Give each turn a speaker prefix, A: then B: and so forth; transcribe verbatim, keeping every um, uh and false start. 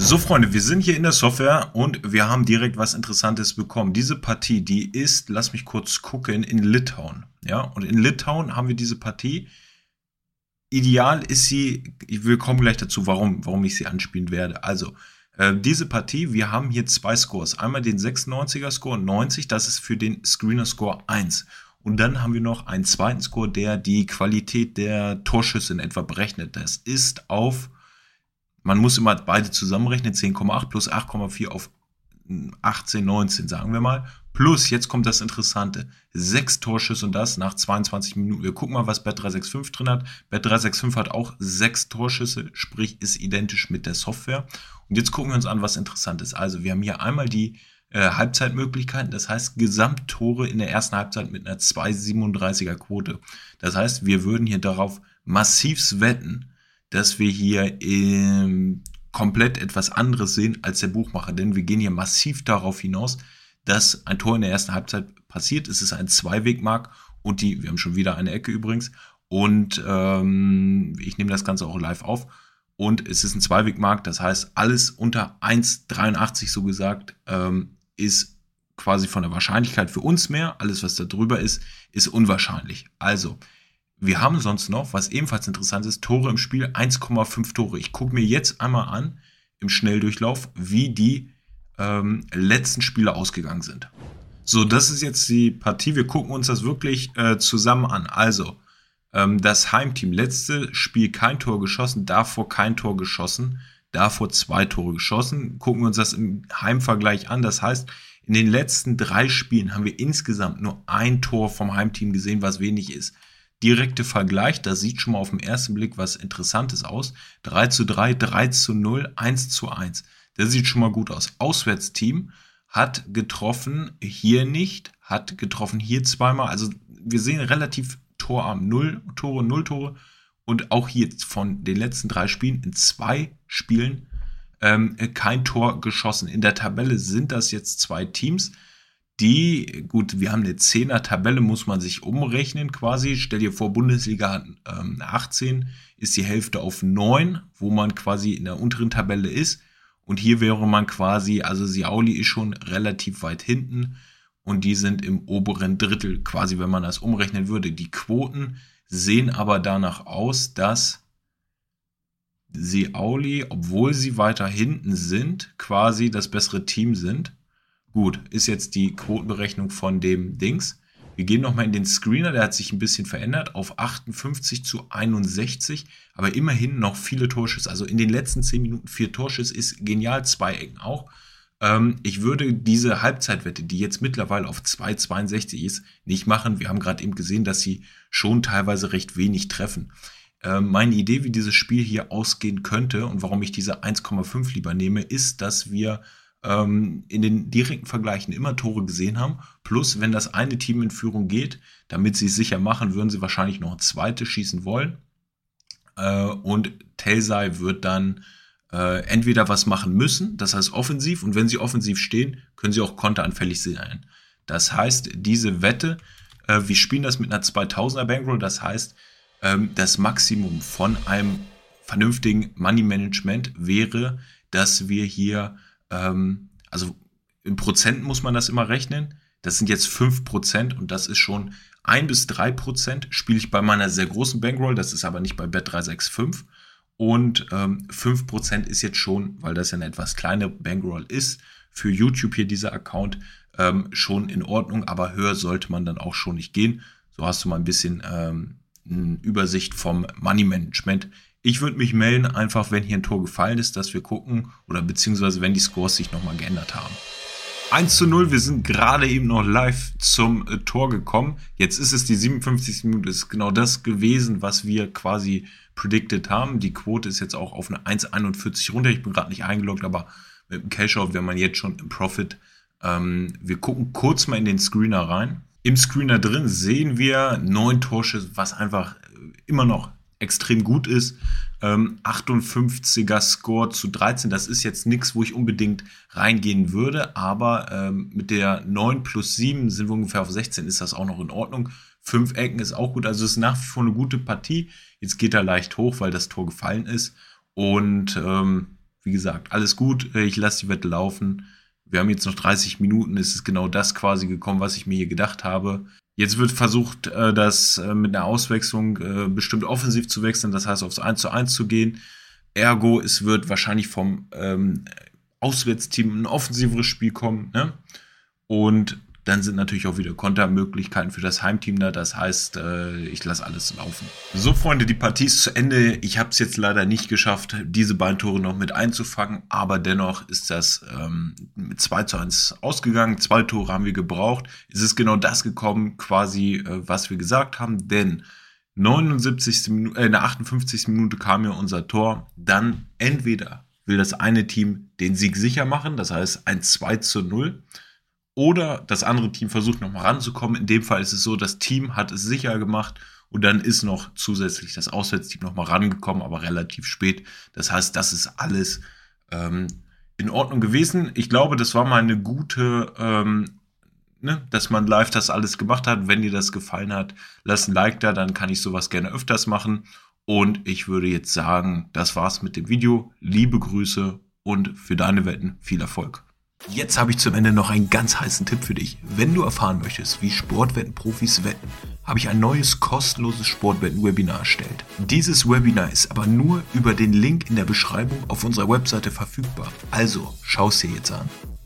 A: So, Freunde, wir sind hier in der Software und wir haben direkt was Interessantes bekommen. Diese Partie, die ist, lass mich kurz gucken, in Litauen. Ja, und in Litauen haben wir diese Partie. Ideal ist sie, wir kommen gleich dazu, warum, warum ich sie anspielen werde. Also, äh, diese Partie, wir haben hier zwei Scores. Einmal den sechsundneunziger Score, neunzig, das ist für den Screener Score eins. Und dann haben wir noch einen zweiten Score, der die Qualität der Torschüsse in etwa berechnet. Das ist auf, man muss immer beide zusammenrechnen, zehn Komma acht plus acht Komma vier auf achtzehn, neunzehn, sagen wir mal. Plus, jetzt kommt das Interessante, sechs Torschüsse und das nach zweiundzwanzig Minuten. Wir gucken mal, was Bet drei sechs fünf drin hat. Bet drei sechs fünf hat auch sechs Torschüsse, sprich ist identisch mit der Software. Und jetzt gucken wir uns an, was interessant ist. Also wir haben hier einmal die äh, Halbzeitmöglichkeiten, das heißt Gesamttore in der ersten Halbzeit mit einer zwei Komma siebenunddreißiger Quote. Das heißt, wir würden hier darauf massivst wetten, dass wir hier ähm, komplett etwas anderes sehen als der Buchmacher, denn wir gehen hier massiv darauf hinaus, dass ein Tor in der ersten Halbzeit passiert. Es ist ein Zweiwegmark und die, wir haben schon wieder eine Ecke übrigens und ähm, ich nehme das Ganze auch live auf und es ist ein Zweiwegmark, das heißt alles unter eins Komma dreiundachtzig so gesagt ähm, ist quasi von der Wahrscheinlichkeit für uns mehr, alles was da drüber ist, ist unwahrscheinlich. Also wir haben sonst noch, was ebenfalls interessant ist, Tore im Spiel, eins Komma fünf Tore. Ich gucke mir jetzt einmal an, im Schnelldurchlauf, wie die ähm, letzten Spiele ausgegangen sind. So, das ist jetzt die Partie. Wir gucken uns das wirklich äh, zusammen an. Also, ähm, das Heimteam, letzte Spiel kein Tor geschossen, davor kein Tor geschossen, davor zwei Tore geschossen. Gucken wir uns das im Heimvergleich an. Das heißt, in den letzten drei Spielen haben wir insgesamt nur ein Tor vom Heimteam gesehen, was wenig ist. Direkte Vergleich, das sieht schon mal auf den ersten Blick was Interessantes aus. drei zu drei, drei zu null, eins zu eins. Das sieht schon mal gut aus. Auswärtsteam hat getroffen, hier nicht, hat getroffen hier zweimal. Also wir sehen relativ torarm. Null Tore, null Tore. Und auch hier von den letzten drei Spielen in zwei Spielen ähm, kein Tor geschossen. In der Tabelle sind das jetzt zwei Teams. Die, gut, wir haben eine Zehner-Tabelle, muss man sich umrechnen quasi. Stell dir vor, Bundesliga hat ähm, achtzehn, ist die Hälfte auf neun, wo man quasi in der unteren Tabelle ist. Und hier wäre man quasi, also Siauli ist schon relativ weit hinten und die sind im oberen Drittel quasi, wenn man das umrechnen würde. Die Quoten sehen aber danach aus, dass Siauli, obwohl sie weiter hinten sind, quasi das bessere Team sind. Gut, ist jetzt die Quotenberechnung von dem Dings. Wir gehen nochmal in den Screener, der hat sich ein bisschen verändert, auf achtundfünfzig zu einundsechzig, aber immerhin noch viele Torschüsse. Also in den letzten zehn Minuten vier Torschüsse ist genial, zwei Ecken auch. Ähm, ich würde diese Halbzeitwette, die jetzt mittlerweile auf zwei Komma zweiundsechzig ist, nicht machen. Wir haben gerade eben gesehen, dass sie schon teilweise recht wenig treffen. Ähm, meine Idee, wie dieses Spiel hier ausgehen könnte und warum ich diese eins Komma fünf lieber nehme, ist, dass wir in den direkten Vergleichen immer Tore gesehen haben. Plus, wenn das eine Team in Führung geht, damit sie es sicher machen, würden sie wahrscheinlich noch ein zweites schießen wollen. Und Telsai wird dann entweder was machen müssen, das heißt offensiv, und wenn sie offensiv stehen, können sie auch konteranfällig sein. Das heißt, diese Wette, wir spielen das mit einer zweitausender Bankroll, das heißt, das Maximum von einem vernünftigen Money Management wäre, dass wir hier also in Prozent muss man das immer rechnen. Das sind jetzt fünf Prozent und das ist schon ein bis drei Prozent spiele ich bei meiner sehr großen Bankroll. Das ist aber nicht bei Bet drei sechs fünf. Und ähm, fünf Prozent ist jetzt schon, weil das ja eine etwas kleine Bankroll ist, für YouTube hier dieser Account ähm, schon in Ordnung. Aber höher sollte man dann auch schon nicht gehen. So hast du mal ein bisschen ähm, eine Übersicht vom Money Management. Ich würde mich melden, einfach wenn hier ein Tor gefallen ist, dass wir gucken oder beziehungsweise wenn die Scores sich nochmal geändert haben. eins zu null, wir sind gerade eben noch live zum äh, Tor gekommen. Jetzt ist es die siebenundfünfzigste Minute, ist genau das gewesen, was wir quasi predicted haben. Die Quote ist jetzt auch auf eine eins Komma einundvierzig runter. Ich bin gerade nicht eingeloggt, aber mit dem Cash-Out wäre man jetzt schon im Profit. Ähm, wir gucken kurz mal in den Screener rein. Im Screener drin sehen wir neun Torschüsse, was einfach immer noch extrem gut ist. Ähm, achtundfünfziger Score zu dreizehn, das ist jetzt nichts, wo ich unbedingt reingehen würde, aber ähm, mit der neun plus sieben sind wir ungefähr auf sechzehn, ist das auch noch in Ordnung. Fünf Ecken ist auch gut, also es ist nach wie vor eine gute Partie. Jetzt geht er leicht hoch, weil das Tor gefallen ist und ähm, wie gesagt, alles gut, ich lasse die Wette laufen. Wir haben jetzt noch dreißig Minuten, es ist genau das quasi gekommen, was ich mir hier gedacht habe. Jetzt wird versucht, das mit einer Auswechslung bestimmt offensiv zu wechseln, das heißt aufs eins zu eins zu gehen. Ergo, es wird wahrscheinlich vom ähm, Auswärtsteam ein offensiveres Spiel kommen. Ne? Und dann sind natürlich auch wieder Kontermöglichkeiten für das Heimteam da. Das heißt, äh, ich lasse alles laufen. So, Freunde, die Partie ist zu Ende. Ich habe es jetzt leider nicht geschafft, diese beiden Tore noch mit einzufangen. Aber dennoch ist das ähm, mit zwei zu eins ausgegangen. Zwei Tore haben wir gebraucht. Es ist genau das gekommen, quasi, äh, was wir gesagt haben. Denn neunundsiebzigste Minute, äh, in der achtundfünfzigsten Minute kam ja unser Tor. Dann entweder will das eine Team den Sieg sicher machen. Das heißt ein zwei zu null. Oder das andere Team versucht nochmal ranzukommen. In dem Fall ist es so, das Team hat es sicher gemacht und dann ist noch zusätzlich das Auswärtsteam nochmal rangekommen, aber relativ spät. Das heißt, das ist alles ähm, in Ordnung gewesen. Ich glaube, das war mal eine gute, ähm, ne, dass man live das alles gemacht hat. Wenn dir das gefallen hat, lass ein Like da, dann kann ich sowas gerne öfters machen. Und ich würde jetzt sagen, das war's mit dem Video. Liebe Grüße und für deine Wetten viel Erfolg. Jetzt habe ich zum Ende noch einen ganz heißen Tipp für dich. Wenn du erfahren möchtest, wie Sportwettenprofis wetten, habe ich ein neues kostenloses Sportwetten-Webinar erstellt. Dieses Webinar ist aber nur über den Link in der Beschreibung auf unserer Webseite verfügbar. Also schau es dir jetzt an.